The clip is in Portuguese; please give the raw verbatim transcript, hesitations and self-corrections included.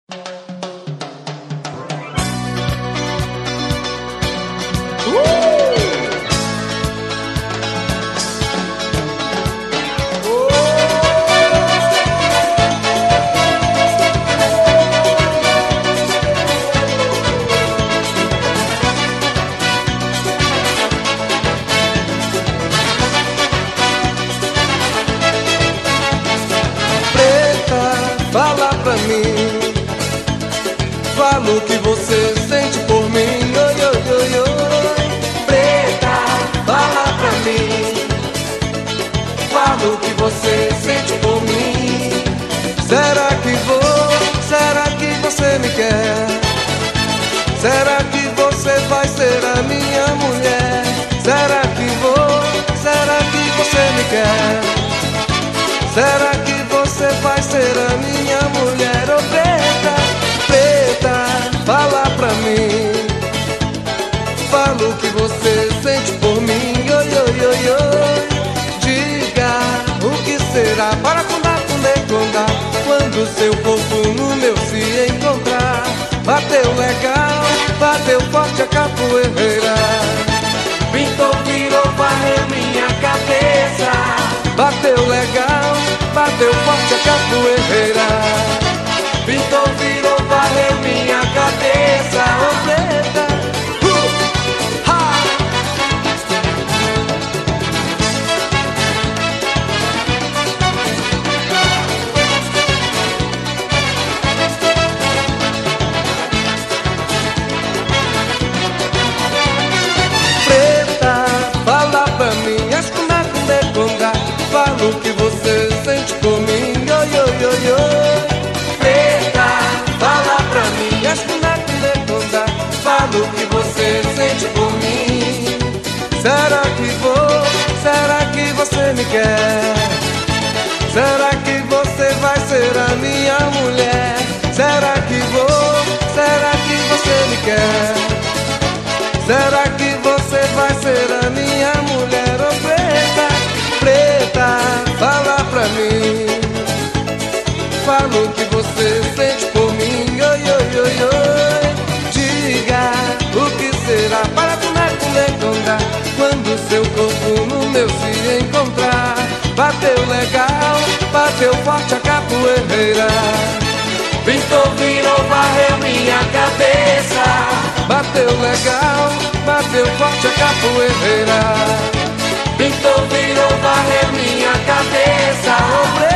Fala pra mim, fala o que você sente por mim. Oi, oi, oi, oi. Preta, fala pra mim, fala o que você sente por mim. Será que vou, será que você me quer? Será que você vai ser a minha mulher? Será que vou, será que você me quer? Será que você vai ser a minha mulher? Oh, preta, preta, fala pra mim, fala o que você sente por mim. Oi, oi, oi, oi. Diga o que será para condar, condar, condar, quando seu corpo no meu se encontrar. Bateu legal, bateu forte a capoeira, pintou, virou, varreu minha cabeça. Bateu legal, bateu forte a capoeira, pintou, virou, varreu minha cabeça. Oh, preta, uh, ha. Preta, fala pra mim, escondar, condar, condar, fala o que você sente por mim. Oi, oi, oi, oi. Preta, fala pra mim, escondar, condar, condar, fala o que você sente por mim. Será que vou, será que você me quer? Será que você vai ser a minha mulher? Será que vou, será que você me quer? Será que você vai ser a minha mulher? Oh, preta, preta, fala pra mim, fala o que você sente por mim. Oi, oi, oi, oi. Diga o que será para condar, condar, condar, quando seu corpo no meu se encontrar. Bateu legal, bateu forte a capoeira, pintou, virou, varreu minha cabeça. Bateu legal, bateu forte a capoeira, pintou, virou, varreu minha cabeça. Oh,